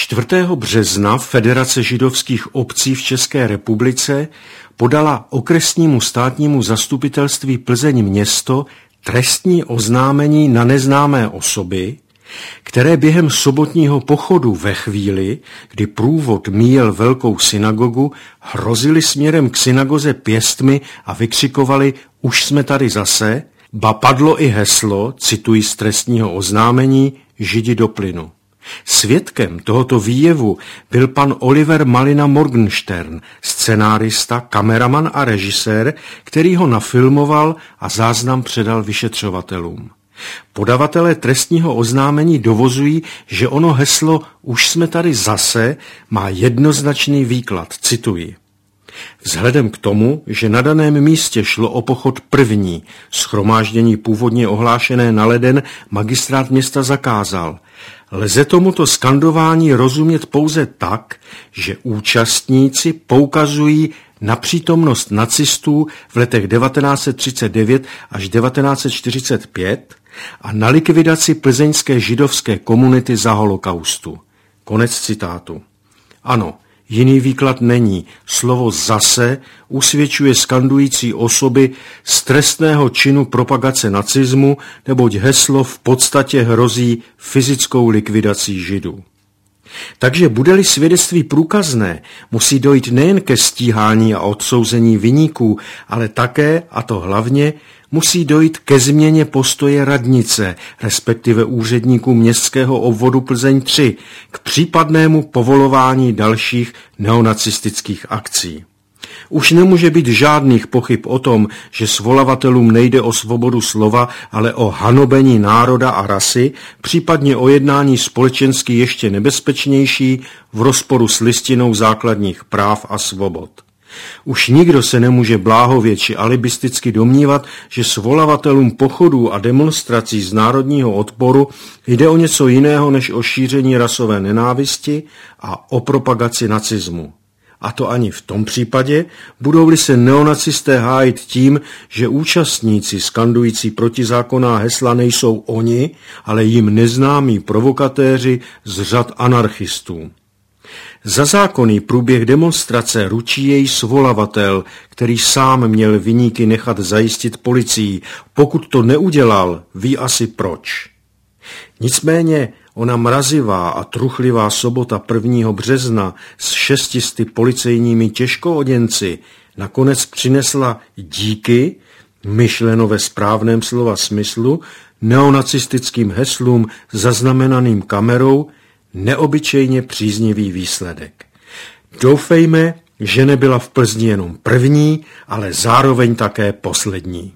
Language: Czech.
4. března Federace židovských obcí v České republice podala okresnímu státnímu zastupitelství Plzeň město trestní oznámení na neznámé osoby, které během sobotního pochodu ve chvíli, kdy průvod míjel velkou synagogu, hrozili směrem k synagoze pěstmi a vykřikovali "Už jsme tady zase", ba padlo i heslo, cituji z trestního oznámení, "Židi do plynu". Svědkem tohoto výjevu byl pan Oliver Malina Morgenstern, scenárista, kameraman a režisér, který ho nafilmoval a záznam předal vyšetřovatelům. Podavatelé trestního oznámení dovozují, že ono heslo "Už jsme tady zase" má jednoznačný výklad, cituji. Vzhledem k tomu, že na daném místě šlo o pochod první, shromáždění původně ohlášené na leden magistrát města zakázal. Lze tomuto skandování rozumět pouze tak, že účastníci poukazují na přítomnost nacistů v letech 1939 až 1945 a na likvidaci plzeňské židovské komunity za holokaustu. Konec citátu. Ano, jiný výklad není. Slovo zase usvědčuje skandující osoby z trestného činu propagace nacismu, neboť heslo v podstatě hrozí fyzickou likvidací Židů. Takže bude-li svědectví průkazné, musí dojít nejen ke stíhání a odsouzení viníků, ale také, a to hlavně, musí dojít ke změně postoje radnice, respektive úředníků městského obvodu Plzeň 3, k případnému povolování dalších neonacistických akcí. Už nemůže být žádných pochyb o tom, že svolavatelům nejde o svobodu slova, ale o hanobení národa a rasy, případně o jednání společensky ještě nebezpečnější v rozporu s listinou základních práv a svobod. Už nikdo se nemůže bláhově či alibisticky domnívat, že svolavatelům pochodů a demonstrací z národního odporu jde o něco jiného než o šíření rasové nenávisti a o propagaci nacismu. A to ani v tom případě, budou-li se neonacisté hájit tím, že účastníci skandující protizákonná hesla nejsou oni, ale jim neznámí provokatéři z řad anarchistů. Za zákonný průběh demonstrace ručí její svolavatel, který sám měl viníky nechat zajistit policií. Pokud to neudělal, ví asi proč. Nicméně ona mrazivá a truchlivá sobota 1. března s 600 policejními těžkooděnci nakonec přinesla díky, myšleno ve správném slova smyslu, neonacistickým heslům zaznamenaným kamerou, neobyčejně příznivý výsledek. Doufejme, že nebyla v Plzni jenom první, ale zároveň také poslední.